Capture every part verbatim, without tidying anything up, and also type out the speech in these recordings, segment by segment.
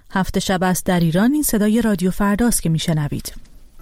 هفت شب است در ایران. این صدای رادیو فرداست که میشنوید.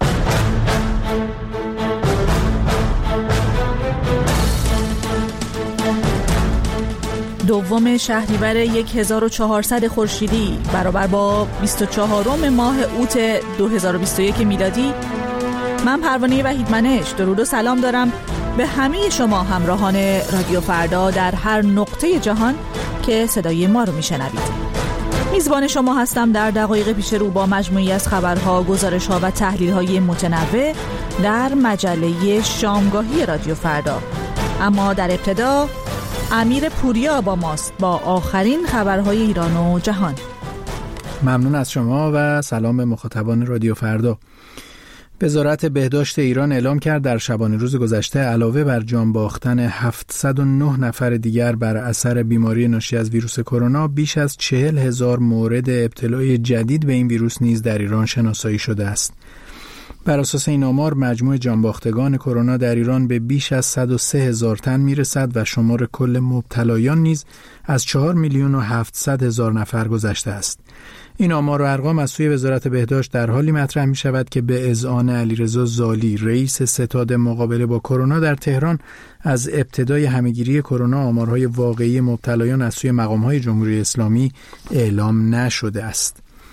دوم شهریور هزار و چهارصد خورشیدی برابر با بیست و چهارم ماه اوت دو هزار و بیست و یک میلادی. من پروانه وحیدمنش درود و سلام دارم به همه شما همراهان رادیو فردا در هر نقطه جهان که صدای ما رو میشنوید. میزبان شما هستم در دقایق پیش رو با مجموعی از خبرها، گزارش‌ها و تحلیل‌های متنوع در مجله شامگاهی رادیو فردا. اما در ابتدا امیر پوریا با ماست با آخرین خبرهای ایران و جهان. ممنون از شما و سلام به مخاطبان رادیو فردا. وزارت بهداشت ایران اعلام کرد در شبانه روز گذشته علاوه بر جان باختن هفتصد و نه نفر دیگر بر اثر بیماری ناشی از ویروس کرونا، بیش از چهل هزار مورد ابتلای جدید به این ویروس نیز در ایران شناسایی شده است. بر اساس این آمار مجموع جانباختگان کرونا در ایران به بیش از صد و سه هزار تن میرسد و شمار کل مبتلایان نیز از چهار میلیون و هفتصد هزار نفر گذشته است. این آمار و ارقام از سوی وزارت بهداشت در حالی مطرح می شود که به اذعان علیرضا زالی، رئیس ستاد مقابله با کرونا در تهران، از ابتدای همهگیری کرونا آمارهای واقعی مبتلایان از سوی مقام‌های جمهوری اسلامی اعلام نشده است.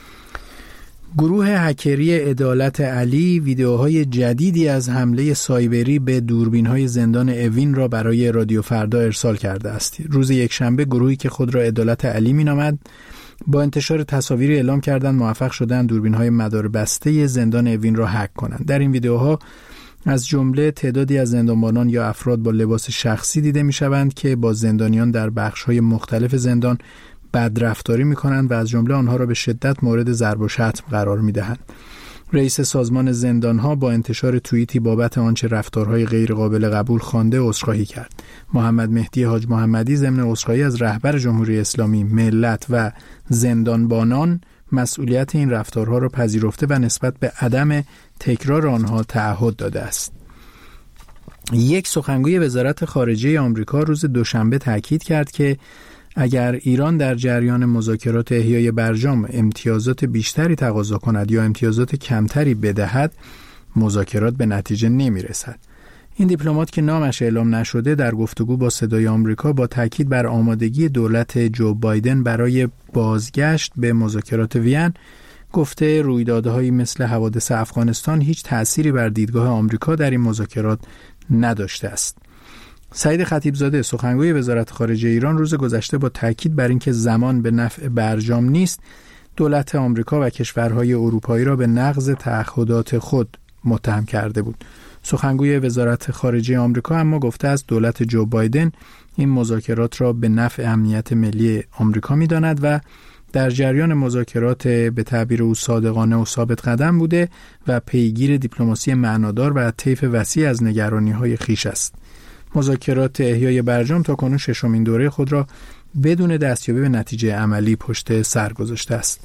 گروه هکری عدالت علی ویدیوهای جدیدی از حمله سایبری به دوربین‌های زندان اوین را برای رادیو فردا ارسال کرده است. روز یکشنبه گروهی که خود را عدالت علی می‌نامد با انتشار تصاویری اعلام کردند موفق شدند دوربین‌های مدار بسته زندان اوین را هک کنند. در این ویدیوها از جمله تعدادی از زندانبانان یا افراد با لباس شخصی دیده می‌شوند که با زندانیان در بخش‌های مختلف زندان بدرفتاری می‌کنند و از جمله آنها را به شدت مورد ضرب و شتم قرار می‌دهند. رئیس سازمان زندان‌ها با انتشار توییتی بابت آنچه رفتارهای غیر قابل قبول خوانده عذرخواهی کرد. محمد مهدی حاج محمدی ضمن عذرخواهی از رهبر جمهوری اسلامی، ملت و زندانبانان مسئولیت این رفتارها را پذیرفته و نسبت به عدم تکرار آنها تعهد داده است. یک سخنگوی وزارت خارجه آمریکا روز دوشنبه تاکید کرد که اگر ایران در جریان مذاکرات احیای برجام امتیازات بیشتری تقاضا کند یا امتیازات کمتری بدهد، مذاکرات به نتیجه نمی رسد. این دیپلمات که نامش اعلام نشده در گفتگو با صدای آمریکا با تاکید بر آمادگی دولت جو بایدن برای بازگشت به مذاکرات وین گفته رویدادهایی مثل حوادث افغانستان هیچ تأثیری بر دیدگاه آمریکا در این مذاکرات نداشته است. سعید خطیبزاده سخنگوی وزارت خارجه ایران روز گذشته با تاکید بر اینکه زمان به نفع برجام نیست، دولت آمریکا و کشورهای اروپایی را به نقض تعهدات خود متهم کرده بود. سخنگوی وزارت خارجه آمریکا اما گفته است دولت جو بایدن این مذاکرات را به نفع امنیت ملی آمریکا می‌داند و در جریان مذاکرات به تعبیر او صادقانه و ثابت قدم بوده و پیگیر دیپلماسی معنادار و طیف وسیع از نگرانی‌های خویش است. مذاکرات احیای برجام تا کنون ششمین دوره خود را بدون دستیابی به نتیجه عملی پشت سر گذاشته است.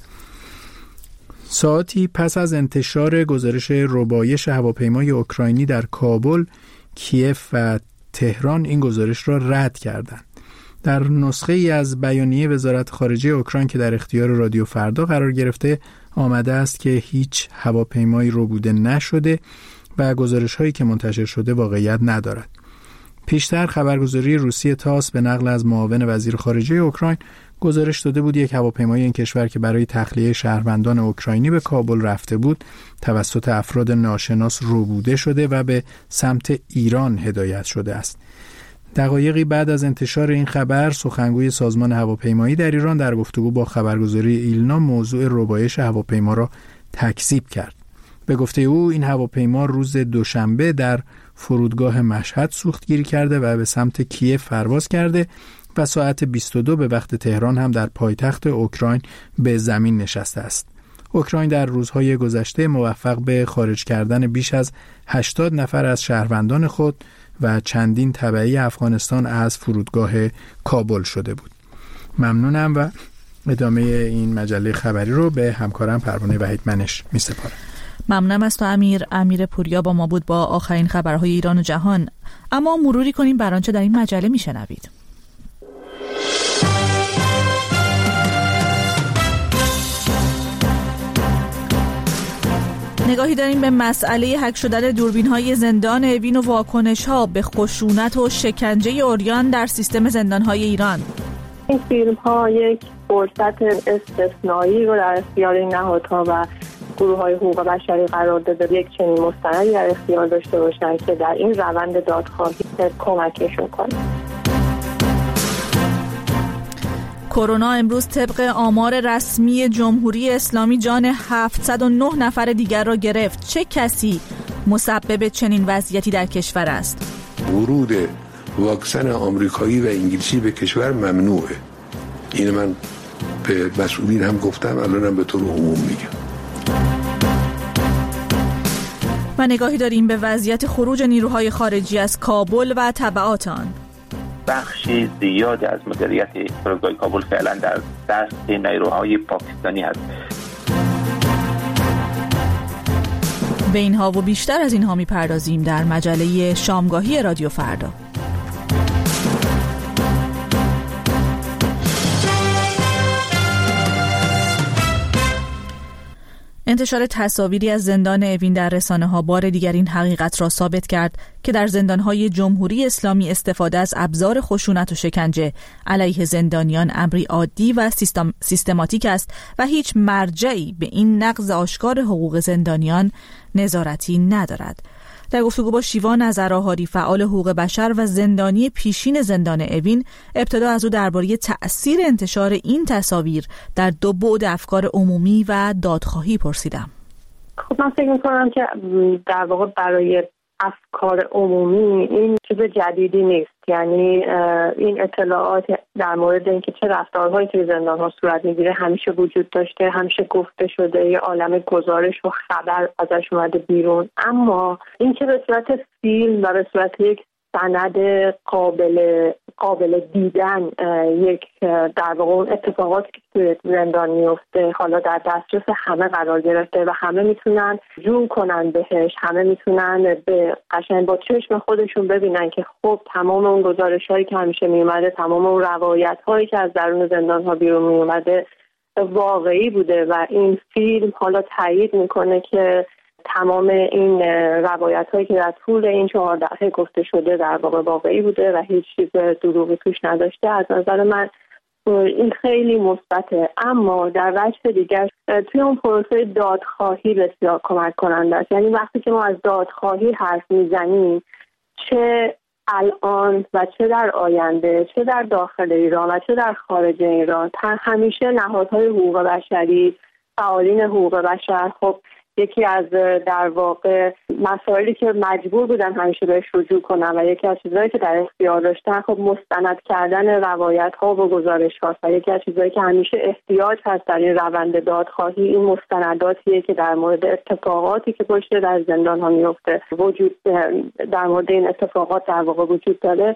ساعتی پس از انتشار گزارش ربایش هواپیمای اوکراینی در کابل، کیف و تهران این گزارش را رد کردند. در نسخه ای از بیانیه وزارت خارجه اوکراین که در اختیار رادیو فردا قرار گرفته آمده است که هیچ هواپیمایی ربوده نشده و گزارش هایی که منتشر شده واقعیت ندارد. پیشتر خبرگزاری روسیه تاس به نقل از معاون وزیر خارجه اوکراین گزارش داده بود یک هواپیمای این کشور که برای تخلیه شهروندان اوکراینی به کابل رفته بود توسط افراد ناشناس ربوده شده و به سمت ایران هدایت شده است. دقایقی بعد از انتشار این خبر سخنگوی سازمان هواپیمایی در ایران در گفتگو با خبرگزاری ایلنا موضوع ربایش هواپیما را تکذیب کرد. به گفته او این هواپیما روز دوشنبه در فرودگاه مشهد سوختگیری کرده و به سمت کیف پرواز کرده و ساعت بیست و دو به وقت تهران هم در پایتخت اوکراین به زمین نشسته است. اوکراین در روزهای گذشته موفق به خارج کردن بیش از هشتاد نفر از شهروندان خود و چندین تبعی افغانستان از فرودگاه کابل شده بود. ممنونم و ادامه این مجله خبری رو به همکارم پروانه وحیدمنش می سپارم. ممنونم از تو امیر. امیر پوریا با ما بود با آخرین خبرهای ایران و جهان. اما مروری کنیم بر آنچه در این مجله می شنوید. نگاهی داریم به مسئله هک شدن دوربین‌های زندان اوین و واکنش‌ها به خشونت و شکنجه عریان در سیستم زندان‌های ایران. این فیلم‌ها یک فرصت استثنایی رو در اختیار این نهادها و گروه‌های حقوق بشری قرار داده یک چنین مستندی در اختیار داشته باشند که در این روند دادخواهی کمکشون کنه. کرونا امروز طبق آمار رسمی جمهوری اسلامی جان هفتصد و نه نفر دیگر را گرفت. چه کسی مسبب چنین وضعیتی در کشور است؟ ورود واکسن آمریکایی و انگلیسی به کشور ممنوعه. این من به مسئولین هم گفتم، الانم به طور عموم میگم. و نگاهی داریم به وضعیت خروج نیروهای خارجی از کابل و تبعات آن. بخشی زیادی از مدیریت فرودگاه کابل فعلا در دست نیروهای پاکستانی هست. به اینها و بیشتر از اینها میپردازیم در مجله شامگاهی رادیو فردا. انتشار تصاویری از زندان اوین در رسانه‌ها بار دیگر این حقیقت را ثابت کرد که در زندان‌های جمهوری اسلامی استفاده از ابزار خشونت و شکنجه علیه زندانیان امری عادی و سیستم سیستماتیک است و هیچ مرجعی به این نقض آشکار حقوق زندانیان نظارتی ندارد. در گفتگو با شیوا نظرآهاری فعال حقوق بشر و زندانی پیشین زندان اوین، ابتدا از او درباره تأثیر انتشار این تصاویر در دو بعد افکار عمومی و دادخواهی پرسیدم. خب من فکر می‌کنم که در واقع برای افکار عمومی این چیز جدیدی نیست. یعنی این اطلاعات در مورد اینکه چه رفتارهایی توی زندان‌ها صورت می‌گیره همیشه وجود داشته، همیشه گفته شده، یه عالمه گزارش و خبر ازش اومده بیرون. اما این که به صورت فیلم و به صورت یک سند قابل قابل دیدن یک در واقع اون اتفاقاتی که توی زندان میفته حالا در دسترس همه قرار گرفته و همه میتونن جون کنن بهش، همه میتونن به قشنگ با چشم خودشون ببینن که خب تمام اون گزارش‌هایی که همیشه میومده، تمام اون روایت‌هایی که از درون زندان‌ها بیرون میومده واقعی بوده و این فیلم حالا تایید میکنه که تمام این روایت هایی که در طول این چهار دهه گفته شده در واقع واقعی بوده و هیچ چیز دروغی توش نداشته. از نظر من این خیلی مثبته. اما در وجه دیگر توی اون پروسه دادخواهی بسیار کمک کننده است. یعنی وقتی که ما از دادخواهی حرف میزنیم، چه الان و چه در آینده، چه در داخل ایران و چه در خارج ایران، همیشه نهادهای حقوق بشری، فعالین حقوق بشر خب یکی از در واقع مسائلی که مجبور بودن همیشه بهش رجوع کنن و یکی از چیزایی که در اختیار داشتن خب مستند کردن روایت ها و گزارش ها و یکی از چیزایی که همیشه احتیاج هست در این روند دادخواهی این مستنداتیه که در مورد اتفاقاتی که پشت در زندان ها میفته وجود در مورد این اتفاقات در واقع وجود داره.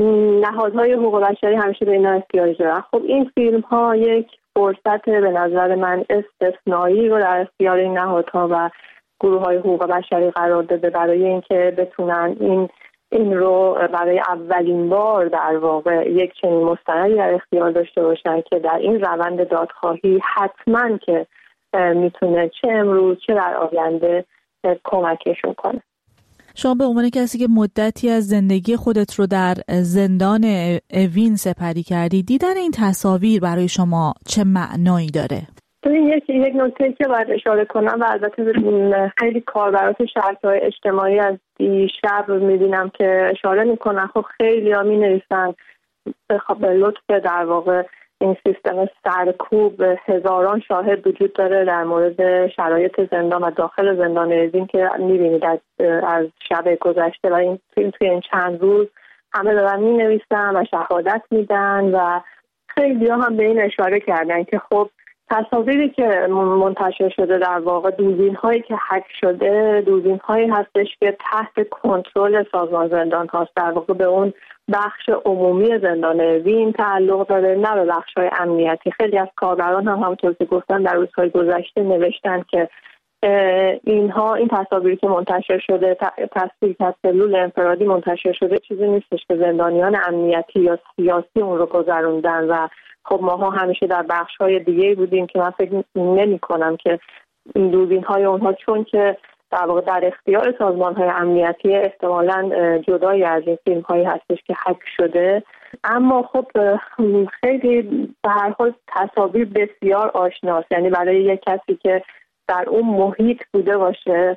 نهادهای حقوق بشری همیشه به اینا احتیاج دارن. خب این فیلم ها یک فرصت به نظر من استثنایی رو در اختیار این نهادها و گروه‌های حقوق بشری قرار داده برای اینکه بتونن این این رو برای اولین بار در واقع یک چنین مستندی در اختیار داشته باشن که در این روند دادخواهی حتما که میتونه چه امروز چه در آینده کمکشون کنه. شما به عنوان کسی که مدتی از زندگی خودت رو در زندان اوین سپری کردی، دیدن این تصاویر برای شما چه معنایی داره؟ این یک یک نکته که باید اشاره کنم و البته خیلی کاربرات شبکه‌های اجتماعی از دیشب می‌بینم که اشاره می‌کنن. خب خیلی‌ها می‌نویسن به لطف در واقع این سیستم سرکوب هزاران شاهد وجود داره در مورد شرایط زندان و داخل زندان اوین که می‌بینید از, از شب گذشته و این فیلم توی این چند روز همه دارن می‌نویسن و شهادت میدن و خیلی‌ها هم به این اشاره کردن که خب تصاویری که منتشر شده در واقع دوربین‌هایی که هک شده دوربین‌هایی هستش که تحت کنترل سازمان زندان هاست، در واقع به اون بخش عمومی زندان اوین تعلق داره نه به بخش‌های امنیتی. خیلی از کاربران هم همونطور که گفتن در روزهای گذشته نوشتن که اینها این تصاویری که منتشر شده تصویر که از سلول انفرادی منتشر شده چیزی نیستش که زندانیان امنیتی یا سیاسی اون رو گذروندن و خب ماها همیشه در بخش‌های دیگه بودیم که من فکر نمی‌کنم که این دوربین های اونها چون که در واقع در اختیار سازمان های امنیتی احتمالاً جدایی از این فیلم هایی هستش که هک شده. اما خب خیلی به هر حال تصاویر بسیار آشناست، یعنی برای یک کسی که در اون محیط بوده باشه،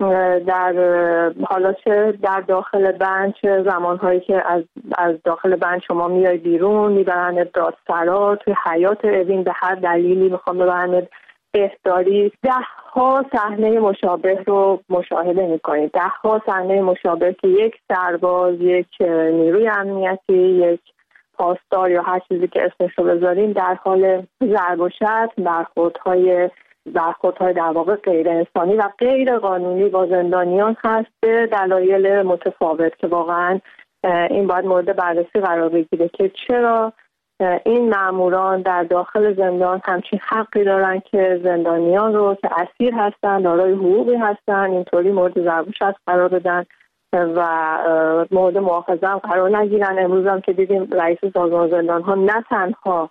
در حالا چه در داخل بند، چه زمانهایی که از از داخل بند شما میای بیرون، میبرن دادسرا، توی حیات اوین به هر دلیلی میخوام ببرن بهداری، ده ها صحنه مشابه رو مشاهده میکنید. ده ها صحنه مشابه که یک سرباز، یک نیروی امنیتی، یک پاسدار یا هر چیزی که اسمش رو بذاریم در حال ضرب و شتم، برخوردهای برخوردهای در واقع غیر انسانی و غیر قانونی با زندانیان هست به دلایل متفاوت که واقعا این باید مورد بررسی قرار بگیره که چرا این ماموران در داخل زندان همچین حقی دارن که زندانیان رو که اسیر هستن، دارای حقوقی هستن، اینطوری مورد ضرب و شتم قرار بدن و مورد مؤاخذه هم قرار نگیرن. امروز هم که دیدیم رئیس سازمان زندان ها نه تنها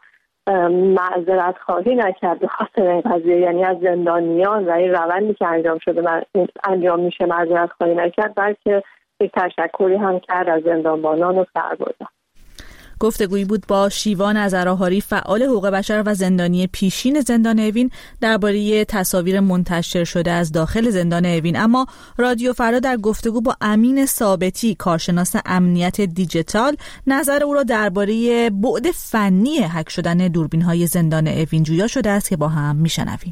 معذرت خواهی نکرد به خاطر این قضیه، یعنی از زندانیان و این روندی که انجام شده انجام میشه معذرت خواهی نکرد، بلکه یک تشکری هم کرد از زندانبانان و سربازان. گفتگویی بود با شیوان ازراهاری، فعال حقوق بشر و زندانی پیشین زندان اوین درباره تصاویر منتشر شده از داخل زندان اوین. اما رادیو فردا در گفتگو با امین ثابتی، کارشناس امنیت دیجیتال، نظر او را درباره بعد فنی هک شدن دوربین‌های زندان اوین جویا شده است که با هم میشنویم.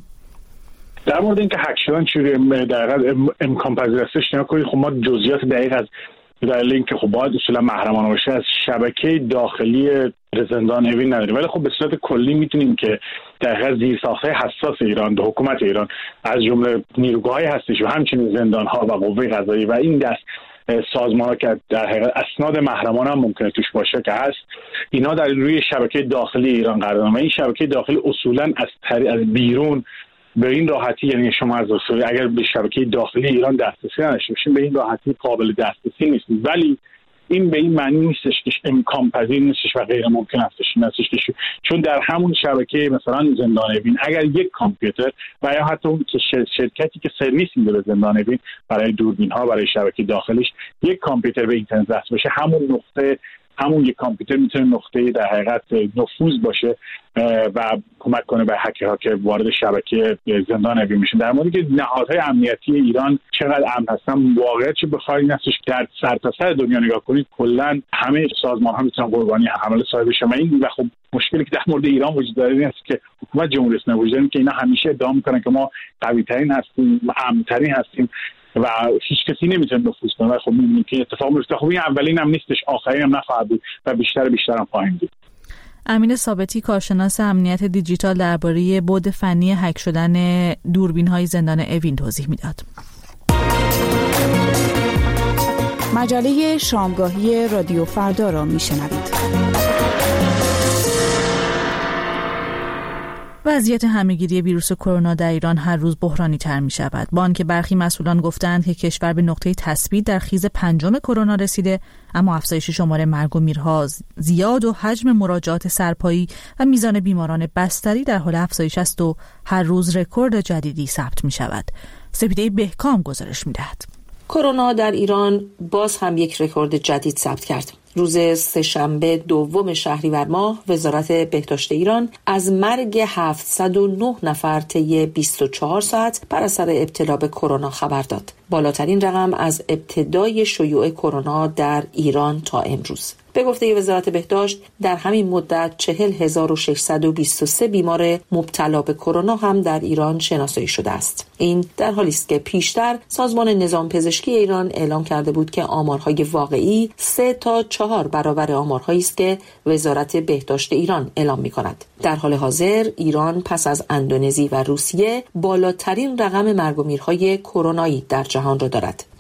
در مورد اینکه هک شدن چجوری در امکان پذیر استش نگاه کنید. خب ما جزئیات دقیق از دلیل اینکه خب باید اصولا محرمانه باشه از شبکه داخلی زندان اوین نداریم، ولی خب به صورت کلی میتونیم که در حقیقت زیرساخت‌های حساس ایران، حکومت ایران، از جمله نیروگاه‌های هستش و همچنین زندان‌ها و قوه قضاییه و این دست سازمان‌ها که در حقیقت اسناد محرمانه هم ممکنه توش باشه که هست، اینا در روی شبکه داخلی ایران قرار دارن و این شبکه داخلی اصولا از طریق از بیرون به این راحتی، یعنی شما از اصولی اگر به شبکه داخلی ایران دسترسی نداشته باشین به این راحتی قابل دسترسی نیست، ولی این به این معنی نیستش که امکان پذیر نیستش و غیر ممکن هستش. نیستش که چون در همون شبکه مثلا زندان اوین اگر یک کامپیوتر و یا حتی اون شرکتی که سرویس میده به زندان اوین برای دوربین ها برای شبکه داخلیش یک کامپیوتر به اینترنت وصل باشه، همون نقطه همون یک کامپیوتر میتونه نقطه در حقیقت نفوذ باشه و کمک کنه به هکرها که وارد شبکه زندان اوین میشن. در مورد که نهادهای امنیتی ایران چقدر امن هستن، واقعیت چه بخواید این هستش که در سرتاسر دنیا نگاه کنید کلا همه سازمان ها میتونن قربانی حمله صاحب بشن و این و خب مشکلی که در مورد ایران وجود داره این است که حکومت جمهوری اسلامی وجود داره که اینا همیشه ادعا میکنن که ما قوی ترین هستیم، امن ترین هستیم و هیچ کسی نمیتونه نفوذ کنه و خب میبینیم که اتفاق میفته. خب این اولین هم نیستش، آخرین هم نخواهد بود و بیشتر بیشتر هم خواهیم دید. امین ثابتی، کارشناس امنیت دیجیتال، درباره بعد فنی هک شدن دوربین‌های زندان اوین توضیح میداد. مجله شامگاهی رادیو فردا را میشنوید. وضعیت همه‌گیری ویروس کرونا در ایران هر روز بحرانی تر می شود. با آنکه برخی مسئولان گفتند که کشور به نقطه تثبیت در خیز پنجم کرونا رسیده، اما افزایش شمار مرگ و میرها زیاد و حجم مراجعات سرپایی و میزان بیماران بستری در حال افزایش است و هر روز رکورد جدیدی ثبت می شود. سپیده بهکام گزارش می دهد. کرونا در ایران باز هم یک رکورد جدید ثبت کرد. روز سه‌شنبه دوم شهریور ماه وزارت بهداشت ایران از مرگ هفتصد و نه نفر طی بیست و چهار ساعت بر اثر ابتلا به کرونا خبر داد. بالاترین رقم از ابتدای شیوع کرونا در ایران تا امروز. به گفته وزارت بهداشت در همین مدت چهل هزار و ششصد و بیست و سه بیمار مبتلا به کرونا هم در ایران شناسایی شده است. این در حالی است که پیشتر سازمان نظام پزشکی ایران اعلام کرده بود که آمارهای واقعی سه تا چهار برابر آمارهایی است که وزارت بهداشت ایران اعلام می‌کند. در حال حاضر ایران پس از اندونزی و روسیه بالاترین رقم مرگ و میرهای کرونایی در جهان را دارد.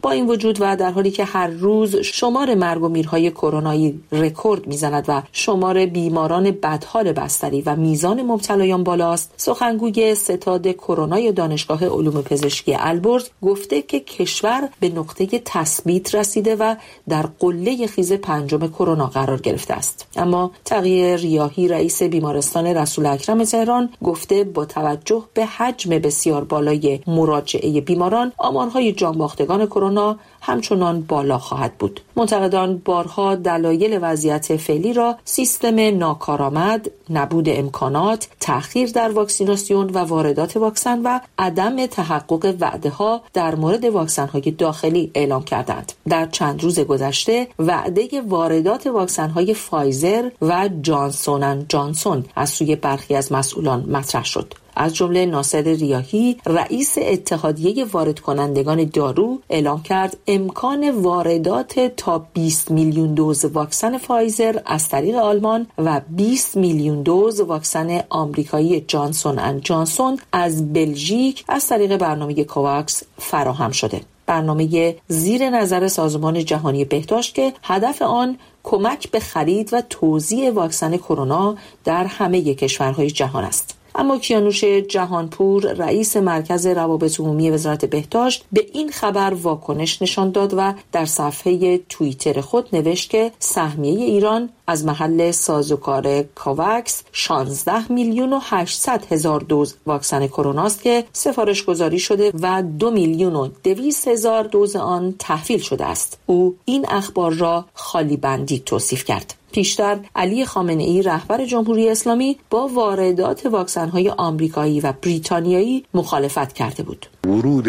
با این وجود و در حالی که هر روز شمار مرگ و میرهای کرونایی رکورد میزند و شمار بیماران بدحال بستری و میزان مبتلایان بالاست، سخنگوی ستاد کرونای دانشگاه علوم پزشکی البرز گفته که کشور به نقطه تثبیت رسیده و در قله خیز پنجم کرونا قرار گرفته است. اما تقی ریاحی رئیس بیمارستان رسول اکرم تهران گفته با توجه به حجم بسیار بالای مراجعه بیماران، آمارهای جانباختگان کرونا همچنان بالا خواهد بود. منتقدان بارها دلایل وضعیت فعلی را سیستم ناکارآمد، نبود امکانات، تأخیر در واکسیناسیون و واردات واکسن و عدم تحقق وعده‌ها در مورد واکسن‌های داخلی اعلام کردند. در چند روز گذشته وعده واردات واکسن‌های فایزر و جانسون اند جانسون از سوی برخی از مسئولان مطرح شد. از جمله ناصر ریاحی رئیس اتحادیه وارد کنندگان دارو اعلام کرد امکان واردات تا بیست میلیون دوز واکسن فایزر از طریق آلمان و بیست میلیون دوز واکسن آمریکایی جانسون اند جانسون از بلژیک از طریق برنامه کوواکس فراهم شده. برنامه زیر نظر سازمان جهانی بهداشت که هدف آن کمک به خرید و توزیع واکسن کرونا در همه کشورهای جهان است. اما کیانوش جهانپور رئیس مرکز روابط عمومی وزارت بهداشت به این خبر واکنش نشان داد و در صفحه توییتر خود نوشت که سهمیه ایران از محل سازوکار کوواکس شانزده میلیون و هشتصد هزار دوز واکسن کرونا است که سفارش گذاری شده و دو میلیون و دویست هزار دوز آن تحویل شده است. او این اخبار را خالی بندی توصیف کرد. پیشتر علی خامنه‌ای رهبر جمهوری اسلامی با واردات واکسن‌های آمریکایی و بریتانیایی مخالفت کرده بود. ورود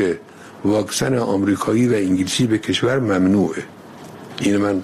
واکسن آمریکایی و انگلیسی به کشور ممنوعه. این من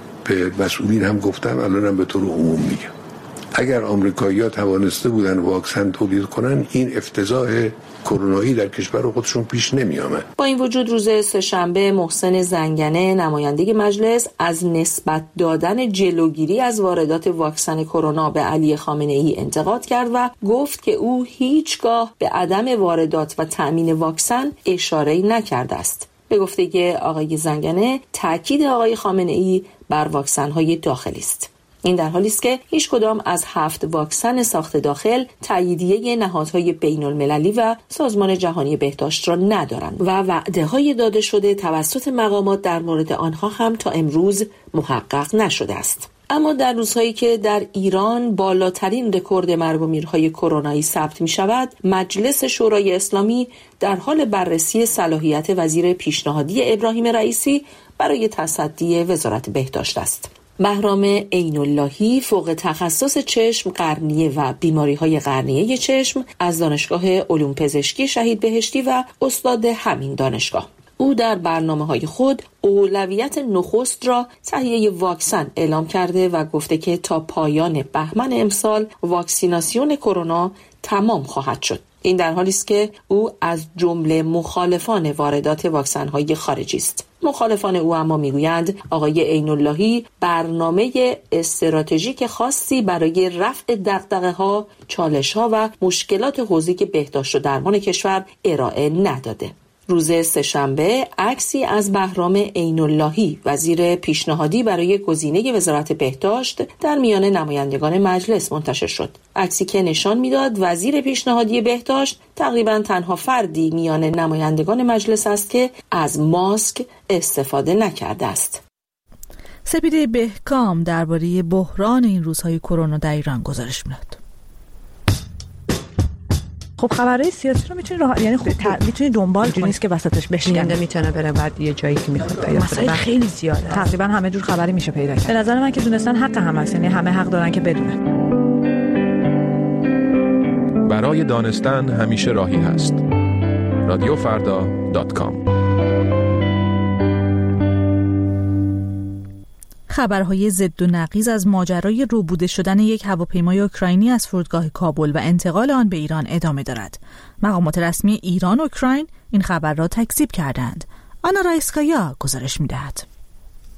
به مسئولین هم گفتم، الانم به طور عموم میگم. اگر آمریکایی‌ها توانسته بودن واکسن تولید کنن، این افتضاح کرونایی در کشور خودشون پیش نمی آمد. با این وجود روز سه‌شنبه محسن زنگنه نماینده مجلس از نسبت دادن جلوگیری از واردات واکسن کرونا به علی خامنه‌ای انتقاد کرد و گفت که او هیچگاه به عدم واردات و تأمین واکسن اشاره‌ای نکرده است. به گفته آقای زنگنه، تاکید آقای خامنه‌ای بر واکسن‌های داخلی است. این در حالی است که هیچ کدام از هفت واکسن ساخت داخل تاییدیه نهادهای بین المللی و سازمان جهانی بهداشت را ندارند و وعده‌های داده شده توسط مقامات در مورد آنها هم تا امروز محقق نشده است. اما در روزهایی که در ایران بالاترین رکورد مرگ و میرهای کرونایی ثبت می شود، مجلس شورای اسلامی در حال بررسی صلاحیت وزیر پیشنهادی ابراهیم رئیسی برای تصدی وزارت بهداشت است. بهرام عین اللهی فوق تخصص چشم، قرنیه و بیماری‌های قرنیه چشم از دانشگاه علوم پزشکی شهید بهشتی و استاد همین دانشگاه. او در برنامه‌های خود اولویت نخست را تهیه واکسن اعلام کرده و گفته که تا پایان بهمن امسال واکسیناسیون کرونا تمام خواهد شد. این در حالی است که او از جمله مخالفان واردات واکسن‌های خارجی است. مخالفان او اما میگویند آقای عین اللهی برنامه استراتژیک خاصی برای رفع دغدغه‌ها، چالش‌ها و مشکلات حوزه بهداشت و درمان کشور ارائه نداده. روز سه‌شنبه عکسی از بهرام عین اللهی وزیر پیشنهادی برای گزینه وزارت بهداشت در میان نمایندگان مجلس منتشر شد. عکسی که نشان میداد وزیر پیشنهادی بهداشت تقریباً تنها فردی میان نمایندگان مجلس است که از ماسک استفاده نکرده است. سپیده بهکام درباره بحران این روزهای کرونا در ایران گزارش می‌داد. خب خبرهای سیاسی رو میتونی راه... یعنی خب ت... میتونی دنبال کنی، نیست که وسطش بشکنه، میتونه بره بعد یه جایی که میخواد پیدا کنه. مسائل خیلی زیاده، تقریبا همه جور خبری میشه پیدا کرد. به نظر من که دونستن حق همه است، یعنی همه حق دارن که بدونن. برای دانستن همیشه راهی هست. رادیو فردا دات کام. خبرهای ضد و نقیض از ماجرای روبوده شدن یک هواپیمای اوکراینی از فرودگاه کابل و انتقال آن به ایران ادامه دارد. مقامات رسمی ایران و اوکراین این خبر را تکذیب کردند. آنا رایسکایا گزارش می‌دهد.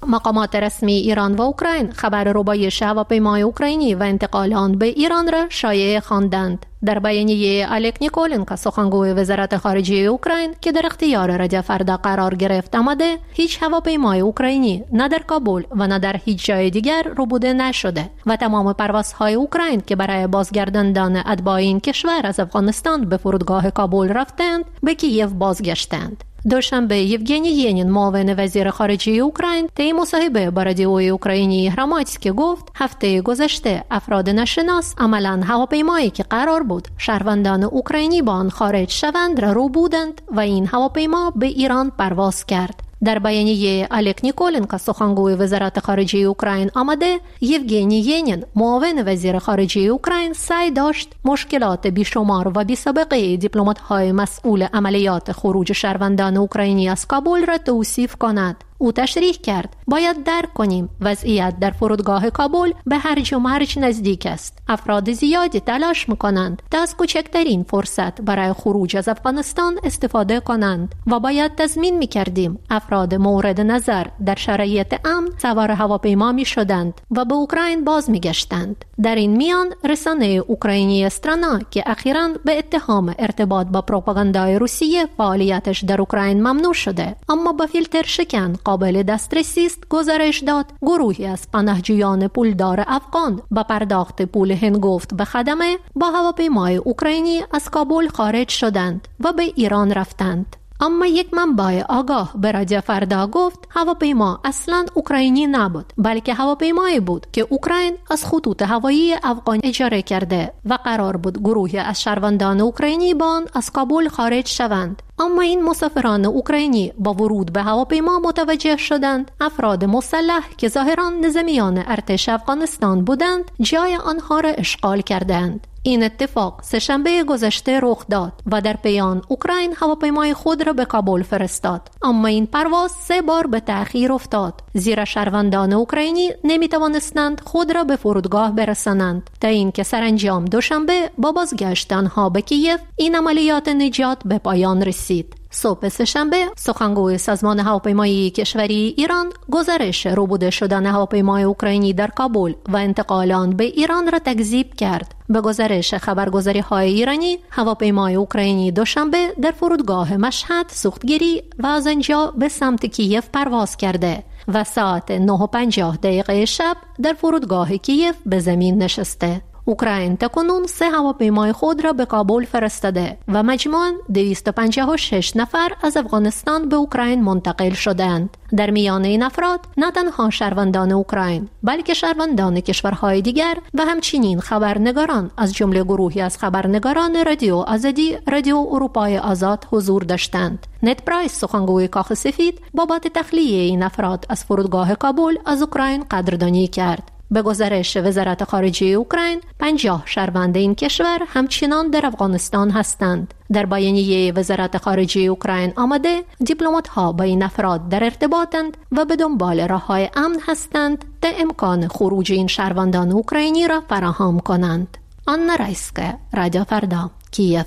مقامات رسمی ایران و اوکراین خبر ربایش هواپیمای اوکراینی و انتقال آن به ایران را شایعه خواندند. در بیانیه الک نیکولنکا سخنگوی وزارت خارجه اوکراین که در اختیار رادیو فردا قرار گرفت آمده، هیچ هواپیمای اوکراینی نه در کابل و نه در هیچ جای دیگر ربوده نشده و تمام پروازهای اوکراین که برای بازگرداندن اتباع این کشور از افغانستان به فرودگاه کابل رفتند به کیف بازگشتند. دوشنبه یوگنی ینین معاون وزیر خارجه اوکراین طی مصاحبه با رادیوی اوکراینی هراماتیسک گفت هفته گذشته افراد ناشناس عملاً هواپیمایی که قرار بود شهروندان اوکراینی با آن خارج شوند را رو بودند و این هواپیما به ایران پرواز کرد. در بیانیه الک نیکولنکا سخنگوی وزارت خارجه اوکراین آمده، یوگنی ینین معاون وزیر خارجه اوکراین سعی داشت مشکلات بیشمار و بی‌سابقه دیپلمات‌های مسئول عملیات خروج شهروندان اوکراینی از کابل را توصیف کند. او تشریح کرد باید درک کنیم وضعیت در فرودگاه کابل به هرج و مرج نزدیک است. افراد زیادی تلاش میکنند تا از کوچکترین فرصت برای خروج از افغانستان استفاده کنند و باید تضمین میکردیم افراد مورد نظر در شرایط امن سوار هواپیما میشدند و به اوکراین باز میگشتند. در این میان رسانه اوکراینی استرانا که اخیراً به اتهام ارتباط با پروپاگاندای روسیه فعالیتش در اوکراین ممنوع شده اما با فیلتر شکن قابل دسترسی است گزارش داد گروهی از پناهجویان پولدار افغان با پرداخت پول هنگفت به خدمه با هواپیمای اوکراینی از کابل خارج شدند و به ایران رفتند. اما یک منبع آگاه به رادیو فردا گفت هواپیما اصلاً اوکراینی نبود بلکه هواپیمایی بود که اوکراین از خطوط هوایی افغان اجاره کرده و قرار بود گروهی از شهروندان اوکراینی با آن از کابل خارج شوند. اما این مسافران اوکراینی با ورود به هواپیما متوجه شدند افراد مسلح که ظاهراً نظامیان ارتش افغانستان بودند جای آنها را اشغال کردند. این اتفاق سه‌شنبه گذشته رخ داد و در پیان اوکراین هواپیمای خود را به کابل فرستاد. اما این پرواز سه بار به تأخیر افتاد زیرا شهروندان اوکراینی نمی‌توانستند خود را به فرودگاه برسانند تا اینکه سرانجام دوشنبه با بازگشت آنها به کیف این عملیات نجات به پایان رسید. صبح سه‌شنبه سخنگوی سازمان هواپیمایی کشوری ایران گزارش ربوده شدن هواپیمای اوکراینی در کابل و انتقال آن به ایران را تکذیب کرد. به گزارش خبرگزاری‌های ایرانی هواپیمای اوکراینی دوشنبه در فرودگاه مشهد سوختگیری و از آنجا به سمت کیف پرواز کرده و ساعت نه و پنجاه دقیقه شب در فرودگاه کیف به زمین نشسته. اوکراین تاکنون سه هواپیمای خود را به کابل فرستاده و مجموعاً دویست و پنجاه و شش نفر از افغانستان به اوکراین منتقل شدند. در میان این افراد نه تنها شهروندان اوکراین بلکه شهروندان کشورهای دیگر و همچنین خبرنگاران از جمله گروهی از خبرنگاران رادیو آزادی، رادیو اروپای آزاد حضور داشتند. نت پرایس سخنگوی کاخ سفید بابت تخلیه این افراد از فرودگاه کابل از اوکراین قدردانی کرد. به گزارش وزارت خارجه اوکراین پنجاه شهروند این کشور همچنان در افغانستان هستند. در بیانیه وزارت خارجه اوکراین آمده دیپلمات ها با این افراد در ارتباطند و به دنبال راه‌های امن هستند تا امکان خروج این شهروندان اوکراینی را فراهم کنند. آنا رایسکه، رادیو فردا، کیف.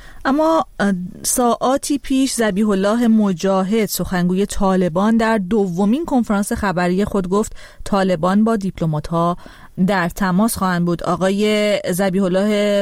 اما ساعاتی پیش ذبیح الله مجاهد سخنگوی طالبان در دومین کنفرانس خبری خود گفت طالبان با دیپلمات‌ها در تماس خواهند بود. آقای ذبیح الله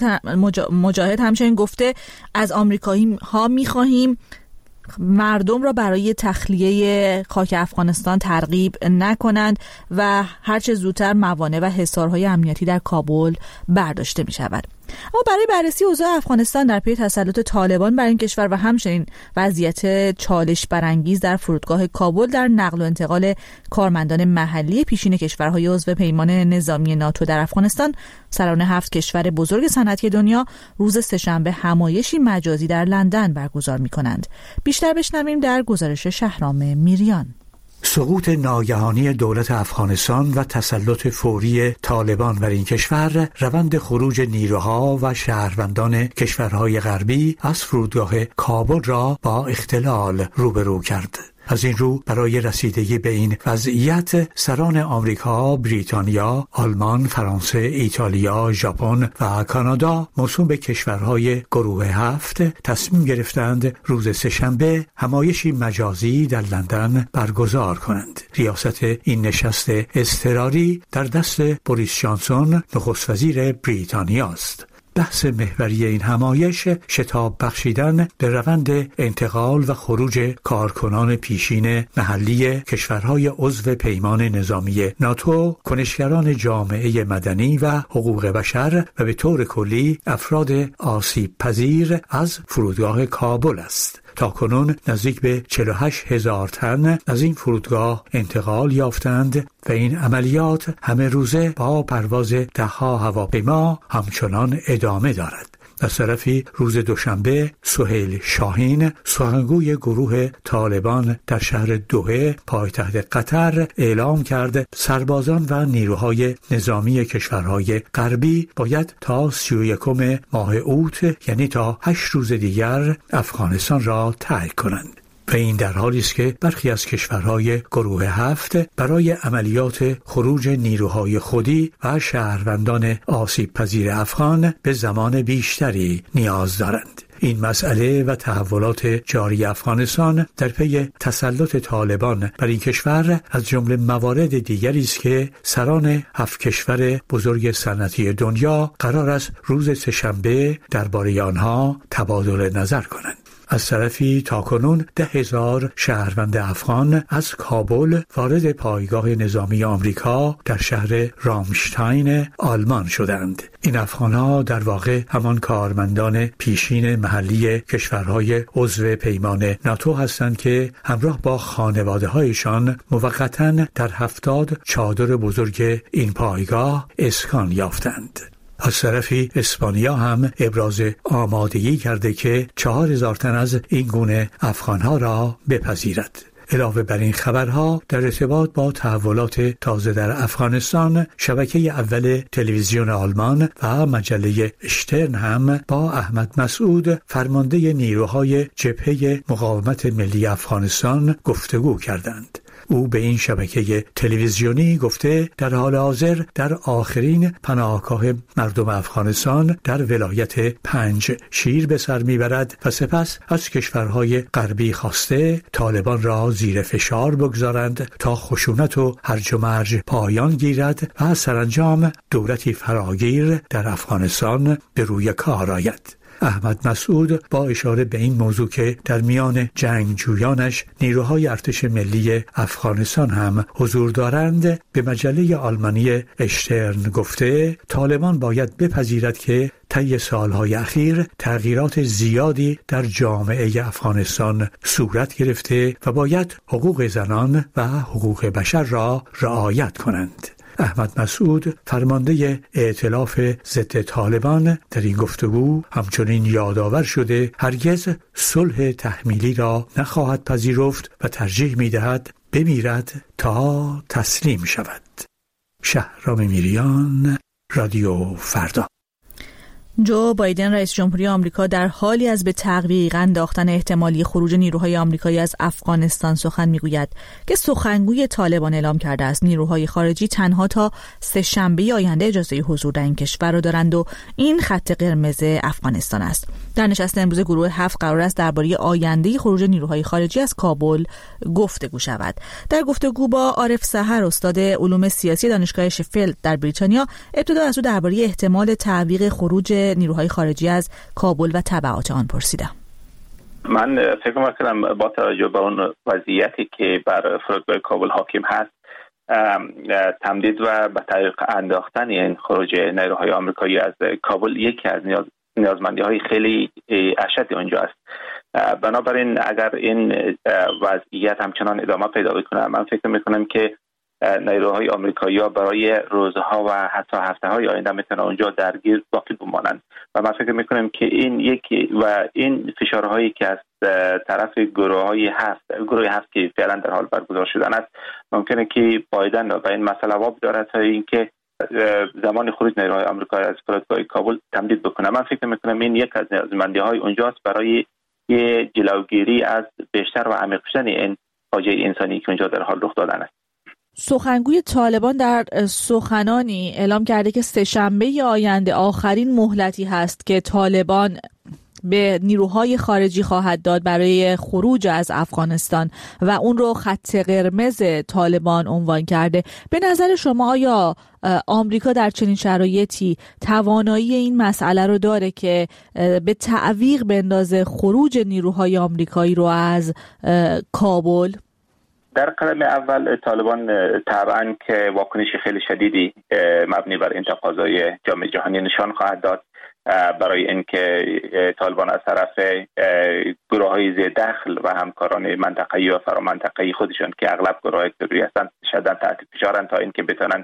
مجاهد همچنین گفته از آمریکایی ها می‌خواهیم مردم را برای تخلیه خاک افغانستان ترغیب نکنند و هرچه زودتر موانع و حصارهای امنیتی در کابل برداشته می شود. اما برای بررسی اوضاع افغانستان در پی تسلط طالبان بر این کشور و همچنین وضعیت چالش برانگیز در فرودگاه کابل در نقل و انتقال کارمندان محلی پیشین کشورهای عضو پیمان نظامی ناتو در افغانستان، سران هفت کشور بزرگ صنعتی دنیا روز سه‌شنبه همایشی مجازی در لندن برگزار می‌کنند. بیشتر بشنویم در گزارش شهرام میریان. سقوط ناگهانی دولت افغانستان و تسلط فوری طالبان بر این کشور روند خروج نیروها و شهروندان کشورهای غربی از فرودگاه کابل را با اختلال روبرو کرد. از این رو برای رسیدگی به این وضعیت سران آمریکا، بریتانیا، آلمان، فرانسه، ایتالیا، ژاپن و کانادا موسوم به کشورهای گروه هفت تصمیم گرفتند روز سه‌شنبه همایشی مجازی در لندن برگزار کنند. ریاست این نشست اضطراری در دست بوریس جانسون نخست وزیر بریتانیا است. بحث محوری این همایش شتاب بخشیدن به روند انتقال و خروج کارکنان پیشین محلی کشورهای عضو پیمان نظامی ناتو، کنشگران جامعه مدنی و حقوق بشر و به طور کلی افراد آسیب پذیر از فرودگاه کابل است. تاکنون نزدیک به چهل و هشت هزار تن از این فرودگاه انتقال یافتند و این عملیات همه روزه با پرواز ده‌ها هواپیما همچنان ادامه دارد. از طرفی روز دوشنبه سهیل شاهین، سخنگوی گروه طالبان در شهر دوحه پایتخت قطر، اعلام کرد سربازان و نیروهای نظامی کشورهای غربی باید تا سی و یکم ماه اوت، یعنی تا هشت روز دیگر، افغانستان را ترک کنند. و این در حالی است که برخی از کشورهای گروه هفت برای عملیات خروج نیروهای خودی و شهروندان آسیب پذیر افغان به زمان بیشتری نیاز دارند. این مسئله و تحولات جاری افغانستان در پی تسلط طالبان بر این کشور از جمله موارد دیگری است که سران هفت کشور بزرگ صنعتی دنیا قرار است روز سه‌شنبه درباره آنها تبادل نظر کنند. از طرفی تاکنون ده هزار شهروند افغان از کابل وارد پایگاه نظامی آمریکا در شهر رامشتاین آلمان شدند. این افغان‌ها در واقع همان کارمندان پیشین محلی کشورهای عضو پیمان ناتو هستند که همراه با خانواده‌هایشان موقتاً در هفتاد چادر بزرگ این پایگاه اسکان یافتند. از طرفی اسپانیا هم ابراز آمادگی کرده که چهار هزار تن از این گونه افغانها را بپذیرد. علاوه بر این خبرها در ارتباط با تحولات تازه در افغانستان، شبکه اول تلویزیون آلمان و مجله اشترن هم با احمد مسعود، فرمانده نیروهای جبهه مقاومت ملی افغانستان، گفتگو کردند. او به این شبکه تلویزیونی گفته در حال حاضر در آخرین پناهگاه مردم افغانستان در ولایت پنج شیر به سر میبرد و سپس از کشورهای غربی خواسته طالبان را زیر فشار بگذارند تا خشونت و هرج و مرج پایان گیرد و سرانجام دولتی فراگیر در افغانستان به روی کار آید. احمد مسعود با اشاره به این موضوع که در میان جنگجویانش نیروهای ارتش ملی افغانستان هم حضور دارند، به مجله آلمانی اشترن گفته طالبان باید بپذیرد که طی سالهای اخیر تغییرات زیادی در جامعه افغانستان صورت گرفته و باید حقوق زنان و حقوق بشر را رعایت کنند. احمد مسعود، فرمانده ائتلاف ضد طالبان، در این گفتگو همچنین یادآور شده هرگز صلح تحمیلی را نخواهد پذیرفت و ترجیح می‌دهد بمیرد تا تسلیم شود. شهرام میریان، رادیو فردا. جو بایدن رئیس جمهوری آمریکا در حالی از به تعویق انداختن احتمالی خروج نیروهای آمریکایی از افغانستان سخن میگوید که سخنگوی طالبان اعلام کرده است نیروهای خارجی تنها تا سه‌شنبه آینده اجازه حضور در این کشور را دارند و این خط قرمز افغانستان است. در نشست امروز گروه هفت قرار است درباره آینده خروج نیروهای خارجی از کابل گفتگو شود. در گفتگو با عارف سحر، استاد علوم سیاسی دانشگاه شفیلد در بریتانیا، ابتدا از او درباره احتمال تعویق خروج نیروهای خارجی از کابل و تبعات آن پرسیدم. من فکر می‌کنم با توجه به اون وضعیتی که بر فرودگاه کابل حاکم هست، تمدید و به طریق انداختن این خروج نیروهای آمریکایی از کابل یکی از نیاز نیازمندی‌های خیلی اشد اونجا است. بنابراین اگر این وضعیت همچنان ادامه پیدا بکنه، من فکر می‌کنم که نیروهای آمریکایی‌ها برای روزها و حتی هفته‌های آینده میتونن اونجا درگیر باقی بمانند و من فکر میکنم که این یکی و این فشارهایی که از طرف گروه‌های هفت گروه هفت که فعلا در حال برگزار شدن است، ممکنه که بایدن به این مسئله واب دارد تا اینکه زمان خروج نیروهای آمریکایی از فرودگاه کابل تمدید بکنه. من فکر میکنم این یک از نیازمندی‌های اونجاست برای جلوگیری از بیشتر و عمیق شدن این فاجعه انسانی که اونجا در حال رخ دادن است. سخنگوی طالبان در سخنانی اعلام کرده که سه‌شنبه آینده آخرین مهلتی هست که طالبان به نیروهای خارجی خواهد داد برای خروج از افغانستان و اون رو خط قرمز طالبان عنوان کرده. به نظر شما آیا آمریکا در چنین شرایطی توانایی این مسئله رو داره که به تعویق بندازه خروج نیروهای آمریکایی رو از کابل؟ در قدم اول طالبان طبعا که واکنش خیلی شدیدی مبنی بر این تقاضای جامعه جهانی نشان خواهد داد برای اینکه طالبان از طرف گروه‌های ذی دخل و همکاران منطقه‌ای و فرامنطقه‌ای خودشون که اغلب گروه‌های تروریستی هستند شدیداً تحت فشارن تا اینکه بتونن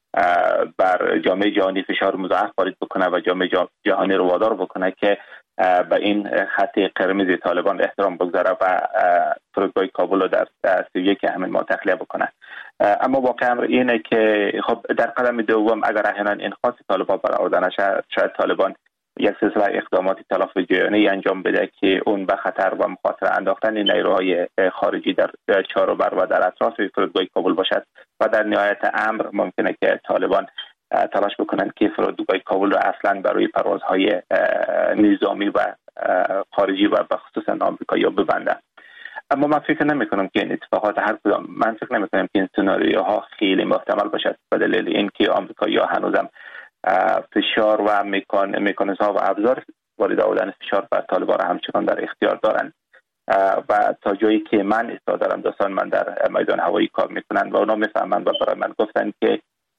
بر جامعه جهانی فشار مضاعف وارد بکنه و جامعه جهانی رو وادار بکنه که به این خط قرمز طالبان احترام بگذاره و فرودگاه کابل رو در سی و یک همین ماه تخلیه بکنه. اما واقع امر اینه که خب در قدم دوم اگر احیانا این خواست طالبان برآورده نشه، شاید طالبان یک سلسله اقدامات تلافی جهانی انجام بده که اون به خطر و مخاطره انداختن نیروهای خارجی در چار و بر و در اطراف فرودگاه کابل باشد و در نهایت امر ممکنه که طالبان تلاش بکنن که فرودگاه کابل رو اصلا برای پروازهای نظامی و خارجی و به خصوص آمریکایی ببندن. اما من فکر نمی کنم که این اتفاقات هر کدام من فکر نمی کنم که این سناریوها خیلی محتمل باشد به دلیل اینکه آمریکایی‌ها هنوزم فشار و میکان مکانیزم‌ها و ابزار وارد آوردن فشار بر طالبان همچنان در اختیار دارند و تا جایی که من اطلاع دارم دوستان من در میدان هوایی کار میکنن و اونا میفهمن و برای من گفتن که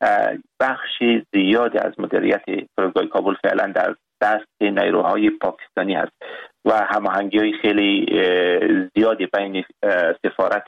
بخشی زیادی از مدیریت فرودگاه کابل فعلا در دست نیروهای پاکستانی هست و هماهنگی‌های خیلی زیادی بین سفارت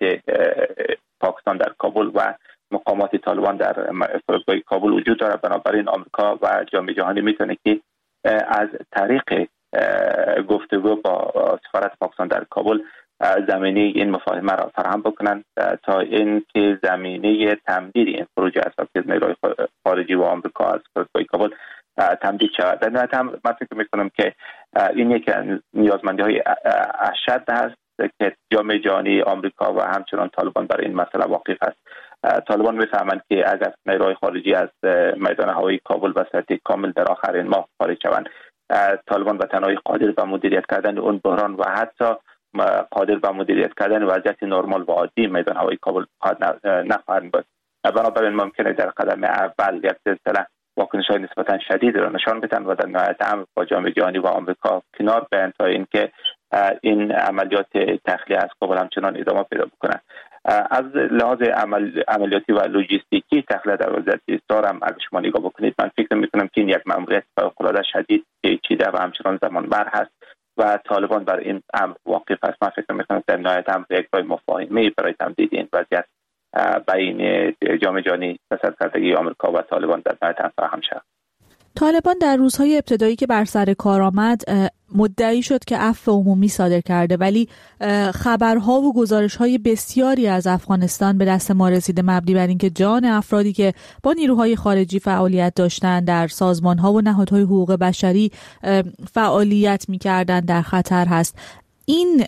پاکستان در کابل و مقامات طالبان در فرودگاه کابل وجود داره. بنابراین آمریکا و جامعه جهانی میتونه که از طریق گفتگو با سفارت پاکستان در کابل زمینه این مفاهمه را فراهم بکنند تا اینکه زمینه تمدید این خروج از نیروهای خارجی و آمریکا از فرودگاه کابل تمدید شود. در نهایت هم من فکر میکنم که این یک نیازمندی های اشد هست که جامعه جهانی آمریکا و همچنان طالبان برای این مسئله واقف است. طالبان میفهمند که اگر نیروهای خارجی از میدان هوایی کابل به صورت کامل در آخرین ماه خارج شوند، طالبان به تنهایی قادر به مدیریت کردن اون بحران و حتی قادر به مدیریت کردن وضعیت نرمال و عادی میدان هوایی کابل نخواهند بود. بنابراین ممکنه در قدم اول یک سلسله واکنش‌های نسبتاً شدید را نشان بدن و در نهایت هم با جامعه جهانی و آمریکا کنار بیان تا اینکه این عملیات تخلیه از کابل همچنان ادامه پیدا بکنه. از لحاظ عمل، عملیاتی و لوجستیکی تخلیه در وضعیت ایستار هم اگر شما نگاه بکنید من فکر می‌کنم که این یک مأموریت فوق‌العاده شدید پیچیده و همچنان زمانبر هست و طالبان بر این امر واقف است. من فکر می‌کنم در نهایت هم یک راه مفاهمه برای تمدید این وضعیت بین جامعه جهانی و سرکردگی آمریکا و طالبان در نهایت هم فراهم شد. طالبان در روزهای ابتدایی که بر سر کار آمد مدعی شد که عفو عمومی صادر کرده، ولی خبرها و گزارش‌های بسیاری از افغانستان به دست ما رسیده مبنی بر اینکه جان افرادی که با نیروهای خارجی فعالیت داشتند در سازمان‌ها و نهادهای حقوق بشری فعالیت می‌کردند در خطر هست. این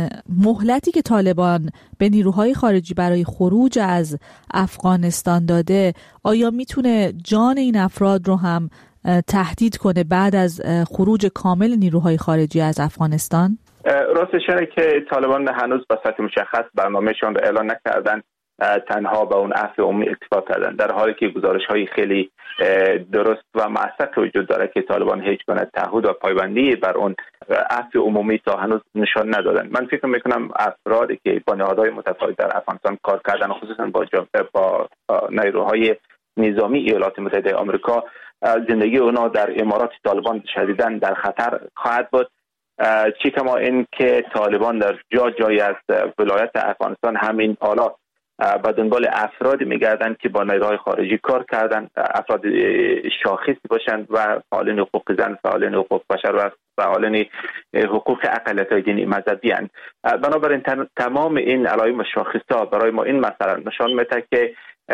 مهلتی که طالبان به نیروهای خارجی برای خروج از افغانستان داده آیا میتونه جان این افراد رو هم تهدید کنه بعد از خروج کامل نیروهای خارجی از افغانستان؟ راستش اینه که طالبان هنوز به صورت مشخص برنامه‌شان رو اعلان نکردن، تنها به اون عفو عمومی اکتفا کردن، در حالی که گزارش‌های خیلی درست و موثق وجود داره که طالبان هیچ گونه تعهد و پایبندی بر اون عفو عمومی تا هنوز نشان ندادن. من فکر میکنم افرادی که با نهادهای متفاوت در افغانستان کار کردن، خصوصا با با نیروهای نظامی ایالات متحده آمریکا، زندگی اونا در امارات طالبان شدیداً در خطر خواهد بود. چی کما این که طالبان در جا جای از ولایت افغانستان همین حالا به دنبال افرادی میگردن که با نیروهای خارجی کار کردن، افراد شاخصی باشند و فعالین حقوق زن، فعالین حقوق بشر و فعالین حقوق اقلیت‌های دینی مذهبی اند. بنابراین تمام این علائم شاخص‌ها برای ما این مسئله نشان میده که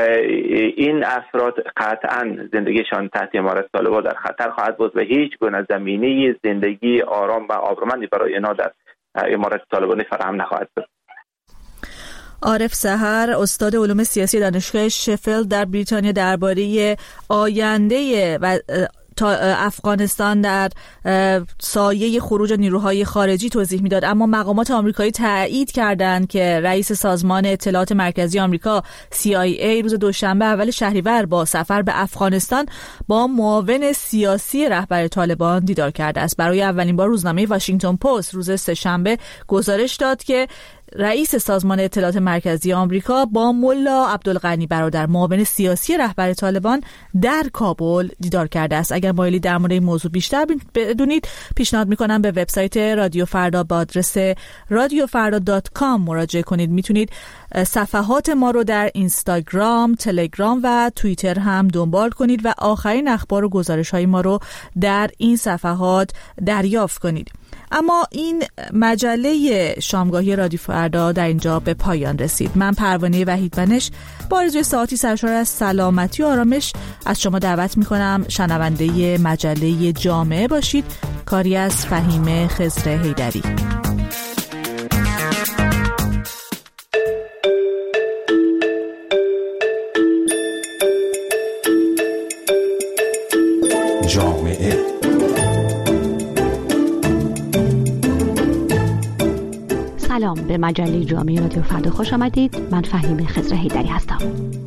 این افراد قطعاً زندگیشان تحت امارت طالبان در خطر خواهد بود و هیچ گونه زمینه زندگی آرام و آبرومندی برای اینا در امارت طالبانی فراهم نخواهد بود. عارف سحر، استاد علوم سیاسی دانشگاه شفیلد در بریتانیا، درباره آینده و تا افغانستان در سایه خروج نیروهای خارجی توضیح میداد. اما مقامات آمریکایی تایید کردند که رئیس سازمان اطلاعات مرکزی آمریکا سی آی ای روز دوشنبه اول شهریور با سفر به افغانستان با معاون سیاسی رهبر طالبان دیدار کرده است. برای اولین بار روزنامه واشنگتن پست روز سه‌شنبه گزارش داد که رئیس سازمان اطلاعات مرکزی آمریکا با ملا عبدالغنی برادر، معاون سیاسی رهبر طالبان، در کابل دیدار کرده است. اگر مایلی در مورد این موضوع بیشتر بدونید، پیشنهاد میکنم به وبسایت رادیو فردا با آدرس رادیو فردا دات کام مراجعه کنید. میتونید صفحات ما رو در اینستاگرام، تلگرام و توییتر هم دنبال کنید و آخرین اخبار و گزارش‌های ما رو در این صفحات دریافت کنید. اما این مجله شامگاهی رادیو فردا در اینجا به پایان رسید. من پروانه وحیدمنش با آرزوی ساعتی سرشار از سلامتی و آرامش از شما دعوت میکنم شنونده مجله جامعه باشید. کاری از فهیمه خضر حیدری. جامعه سلام، به مجله جامعه رادیو فردا خوش آمدید. من فهیمه خضر حیدری هستم.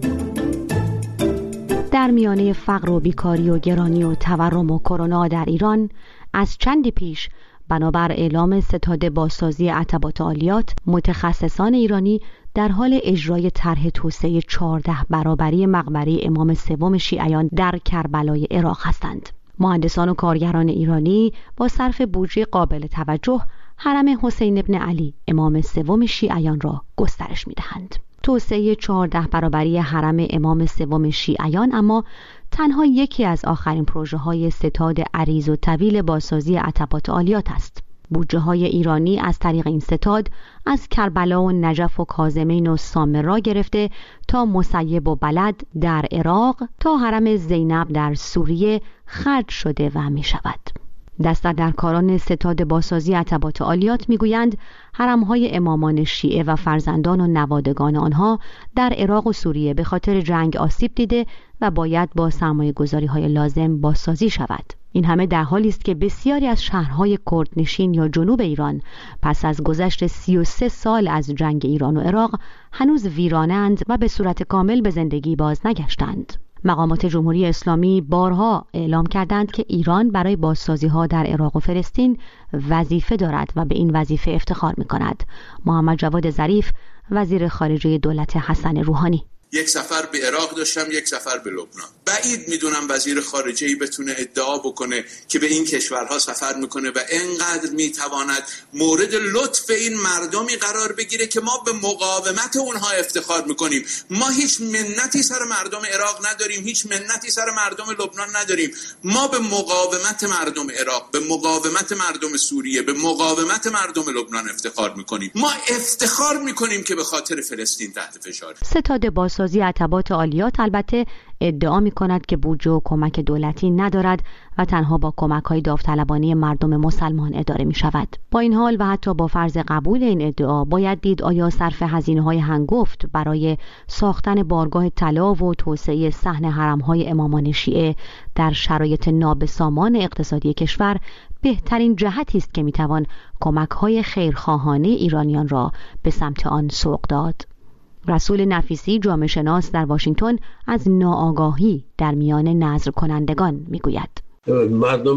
در میانه فقر و بیکاری و گرانی و تورم و کرونا در ایران، از چندی پیش بنابر اعلام ستاد بازسازی عتبات عالیات، متخصصان ایرانی در حال اجرای طرح توسعه چهارده برابری مقبره امام سوم شیعیان در کربلای عراق هستند. مهندسان و کارگران ایرانی با صرف بودجه قابل توجه حرم حسین ابن علی امام سوم شیعیان را گسترش می‌دهند. توسعه چهارده برابری حرم امام سوم شیعیان اما تنها یکی از آخرین پروژه‌های ستاد عریض و طویل بازسازی عتبات عالیات است. بودجه‌های ایرانی از طریق این ستاد از کربلا و نجف و کاظمین و سامرا گرفته تا مسیب و بلد در عراق تا حرم زینب در سوریه خرج شده و می‌شود. دست در کاران ستاد بازسازی عتبات عالیات میگویند حرم‌های امامان شیعه و فرزندان و نوادگان آنها در عراق و سوریه به خاطر جنگ آسیب دیده و باید با سرمایه‌گذاری‌های لازم بازسازی شود. این همه در حالی است که بسیاری از شهرهای کردنشین یا جنوب ایران پس از گذشت سی و سه سال از جنگ ایران و عراق هنوز ویرانند و به صورت کامل به زندگی باز نگشتند. مقامات جمهوری اسلامی بارها اعلام کردند که ایران برای بازسازی‌ها در عراق و فلسطین وظیفه دارد و به این وظیفه افتخار می‌کند. محمد جواد ظریف، وزیر خارجه دولت حسن روحانی: یک سفر به عراق داشتم، یک سفر به لبنان. بعید میدونم وزیر خارجه‌ای بتونه ادعا بکنه که به این کشورها سفر میکنه و انقدر میتواند مورد لطف این مردمی قرار بگیره که ما به مقاومت اونها افتخار میکنیم. ما هیچ منتی سر مردم عراق نداریم، هیچ منتی سر مردم لبنان نداریم. ما به مقاومت مردم عراق، به مقاومت مردم سوریه، به مقاومت مردم لبنان افتخار میکنیم. ما افتخار میکنیم که به خاطر فلسطین تحت فشار. ستاد بازسازی عتبات عالیات البته ادعا می کند که بودجه و کمک دولتی ندارد و تنها با کمک‌های داوطلبانه مردم مسلمان اداره می شود. با این حال و حتی با فرض قبول این ادعا، باید دید آیا صرف هزینه‌های هنگفت برای ساختن بارگاه طلا و توسعه صحن حرم‌های امامان شیعه در شرایط نابسامان اقتصادی کشور بهترین جهتی است که می توان کمک‌های خیرخواهانه ایرانیان را به سمت آن سوق داد. رسول نفیسی، جامعه شناس در واشنگتن، از ناآگاهی در میان نظر کنندگان میگوید: مردم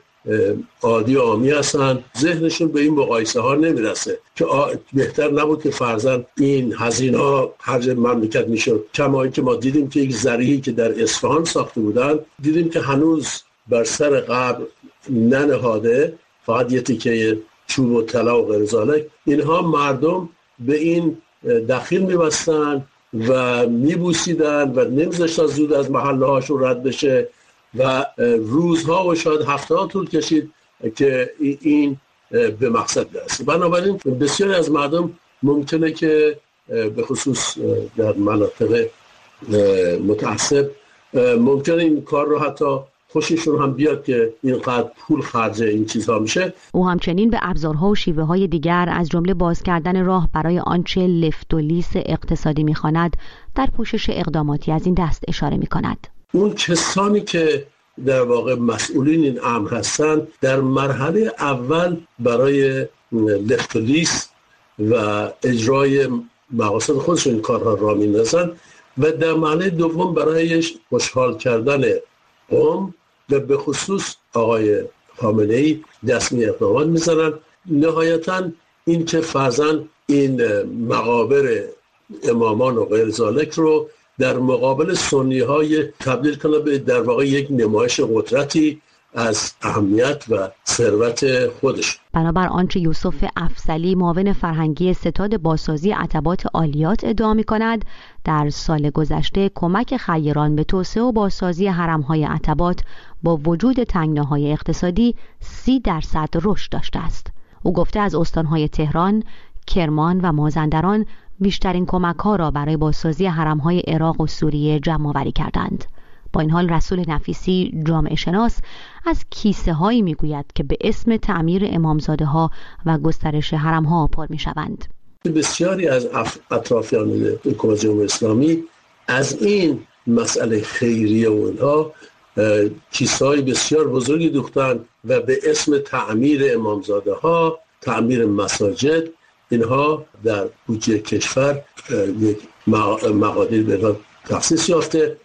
عادی عامی هستن، ذهنشون به این مقایسه ها نمیرسه که بهتر نبود که فرضاً این هزینه ها خرج مملکت میشد. کما اینکه ما دیدیم که یک ذریعی که در اصفهان ساخته بودن، دیدیم که هنوز بر سر قبر ننهاده، فقط یه تیکه چوب و طلا و غیر ذالک. اینها مردم به این دخیل می‌بستن و می‌بوسیدن و نمی‌ذاشتن زود از محله هاشون رد بشه و روزها و شاید هفته‌ها طول کشید که این به مقصد برسه. بنابراین بسیاری از مردم ممکنه که به خصوص در مناطق متعصب ممکنه این کار رو حتی خوششون هم بیاد که اینقدر پول خرج این چیزها میشه. او همچنین به ابزارها و شیوه های دیگر از جمله باز کردن راه برای آنچه لفت و لیس اقتصادی میخواند در پوشش اقداماتی از این دست اشاره میکند. اون کسانی که در واقع مسئولین این امر هستند در مرحله اول برای لفت و لیس و اجرای مقاصد خودشون این کارها را میندازن و در مرحله دوم برای خوشحال کردن قوم و به خصوص آقای خامنه‌ای دستمی اقدامات میزنن. نهایتاً این که فرضاً این مقابر امامان و غیر ذالک رو در مقابل سنی های تبدیل کنه به در واقع یک نمایش قدرتی از اهمیت و ثروت خودش. بنابر آنچه یوسف افضلی معاون فرهنگی ستاد بازسازی عتبات عالیات ادعا می‌کند، در سال گذشته کمک خیران به توسعه و بازسازی حرم‌های عتبات با وجود تنگناهای اقتصادی سی درصد رشد داشته است. او گفته از استان‌های تهران، کرمان و مازندران بیشترین کمک‌ها را برای بازسازی حرم‌های عراق و سوریه جمع‌آوری کردند. با این حال رسول نفیسی جامعه شناس از کیسه هایی می گوید که به اسم تعمیر امامزاده ها و گسترش حرم ها پر می شوند. بسیاری از اطرافیان حکومت جمهوری اسلامی از این مسئله خیریه و اینها کیسه های بسیار بزرگی دوختن و به اسم تعمیر امامزاده ها، تعمیر مساجد، اینها در بودجه کشور یک مقادیر به تخصیص یافته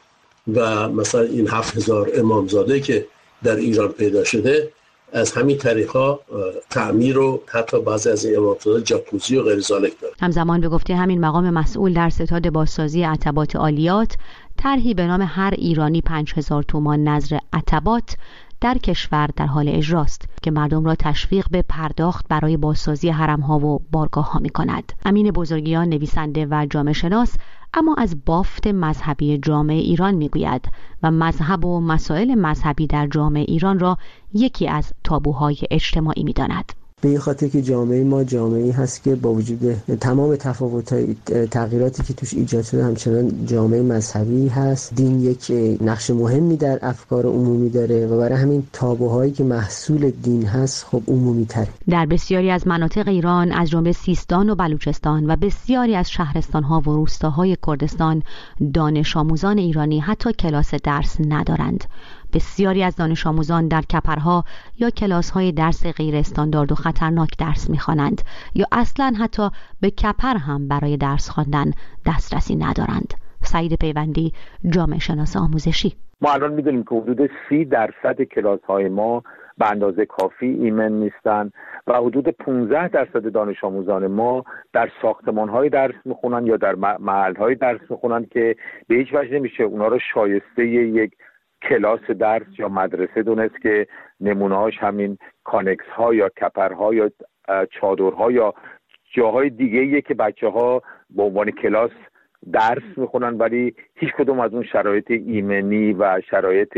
و مثلا این هفت هزار امامزاده که در ایران پیدا شده از همین طریقا تعمیر و حتی بعضی از این امامزاده جاکوزی و غیر ذالک داره. همزمان به گفته همین مقام مسئول در ستاد بازسازی عتبات عالیات، طرحی به نام هر ایرانی پنج هزار تومان نذر عتبات در کشور در حال اجراست که مردم را تشویق به پرداخت برای بازسازی حرم‌ها و بارگاه‌ها می‌کند. امین بزرگیان نویسنده و جامعه شناس اما از بافت مذهبی جامعه ایران میگوید و مذهب و مسائل مذهبی در جامعه ایران را یکی از تابوهای اجتماعی می‌داند. به این خاطر که جامعه ما جامعه‌ای هست که با وجود تمام تفاوت‌های تغییراتی که توش ایجاد شده همچنان جامعه مذهبی هست. دین یک نقش مهمی در افکار عمومی داره و برای همین تابوهایی که محصول دین هست خب عمومی تره. در بسیاری از مناطق ایران از جمله سیستان و بلوچستان و بسیاری از شهرستان‌ها و روستاهای کردستان دانش آموزان ایرانی حتی کلاس درس ندارند. بسیاری از دانش آموزان در کپرها یا کلاس‌های درس غیر استاندارد و خطرناک درس می‌خوانند یا اصلاً حتی به کپر هم برای درس خواندن دسترسی ندارند. سعید پیوندی، جامعه شناس آموزشی: ما الان می‌دونیم که حدود سی درصد کلاس‌های ما به اندازه کافی ایمن نیستن و حدود پانزده درصد دانش آموزان ما در ساختمان‌های درس می‌خونن یا در محل‌های درس می‌خونن که به هیچ وجه نمیشه اونا رو شایسته یک کلاس درس یا مدرسه دونست که نمونه‌هاش همین کانکس ها یا کپرها یا چادرها یا جاهای دیگه‌ایه که بچه‌ها به عنوان کلاس درس میخونن ولی هیچ کدوم از اون شرایط ایمنی و شرایط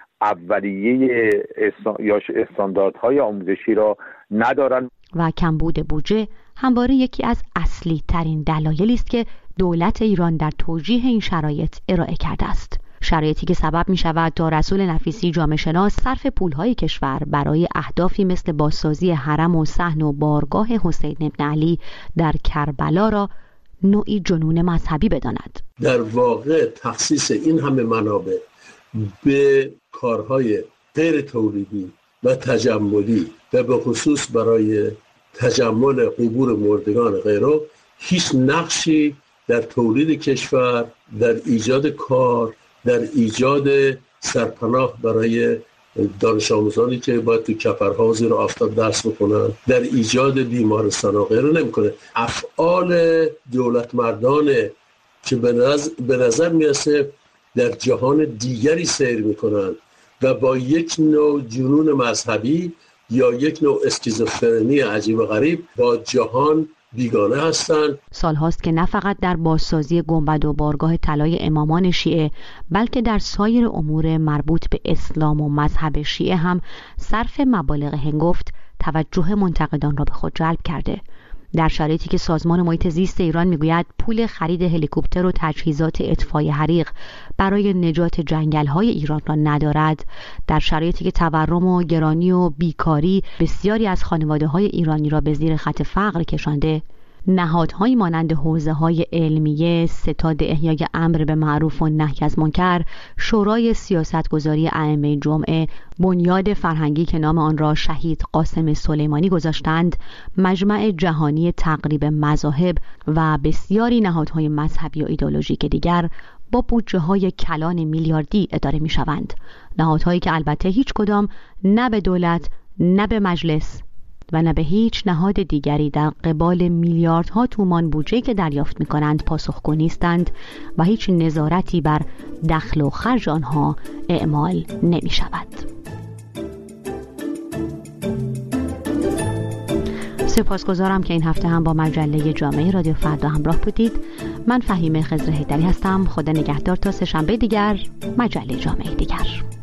اولیه یا استانداردهای آموزشی را ندارن. و کمبود بودجه همواره یکی از اصلی ترین دلایلی است که دولت ایران در توجیه این شرایط ارائه کرده است. شرایطی که سبب می شود تا رسول نفیسی جامعه شناس صرف پولهای کشور برای اهدافی مثل بازسازی حرم و صحن و بارگاه حسین ابن علی در کربلا را نوعی جنون مذهبی بداند. در واقع تخصیص این همه منابع به کارهای غیر تولیدی و تجملی و به خصوص برای تجمل قبور مردگان غیره هیچ نقشی در تولید کشور، در ایجاد کار، در ایجاد سرپناه برای دانش آموزانی که باید تو کپرها زیر آفتاب درس بکنن، در ایجاد بیمارستان و غیره نمیکنه. افعال دولت مردانه که به نظر, به نظر میرسه در جهان دیگری سیر میکنن و با یک نوع جنون مذهبی یا یک نوع اسکیزوفرنی عجیب و غریب با جهان بیگانه هستند. سال هاست که نه فقط در بازسازی گنبد و بارگاه طلای امامان شیعه بلکه در سایر امور مربوط به اسلام و مذهب شیعه هم صرف مبالغ هنگفت توجه منتقدان را به خود جلب کرده. در شرایطی که سازمان محیط زیست ایران میگوید پول خرید هلیکوپتر و تجهیزات اطفای حریق برای نجات جنگل‌های ایران را ندارد، در شرایطی که تورم و گرانی و بیکاری بسیاری از خانواده‌های ایرانی را به زیر خط فقر کشانده، نهادهایی مانند حوزه‌های علمیه، ستاد احیای امر به معروف و نهی از منکر، شورای سیاستگذاری ائمه جمعه، بنیاد فرهنگی که نام آن را شهید قاسم سلیمانی گذاشتند، مجمع جهانی تقریب مذاهب و بسیاری نهادهای مذهبی و ایدئولوژیک دیگر با بودجه‌های کلان میلیاردی اداره می‌شوند. نهادهایی که البته هیچ کدام نه به دولت، نه به مجلس و نه به هیچ نهاد دیگری در قبال میلیاردها تومان بودجه‌ای که دریافت می‌کنند پاسخگو نیستند و هیچ نظارتی بر دخل و خرج آنها اعمال نمی‌شود. سپاسگزارم که این هفته هم با مجله جامعه رادیو فردا همراه بودید. من فهیمه خضر حیدری هستم. خدا نگهدار تا سه شنبه دیگر، مجله جامعه دیگر.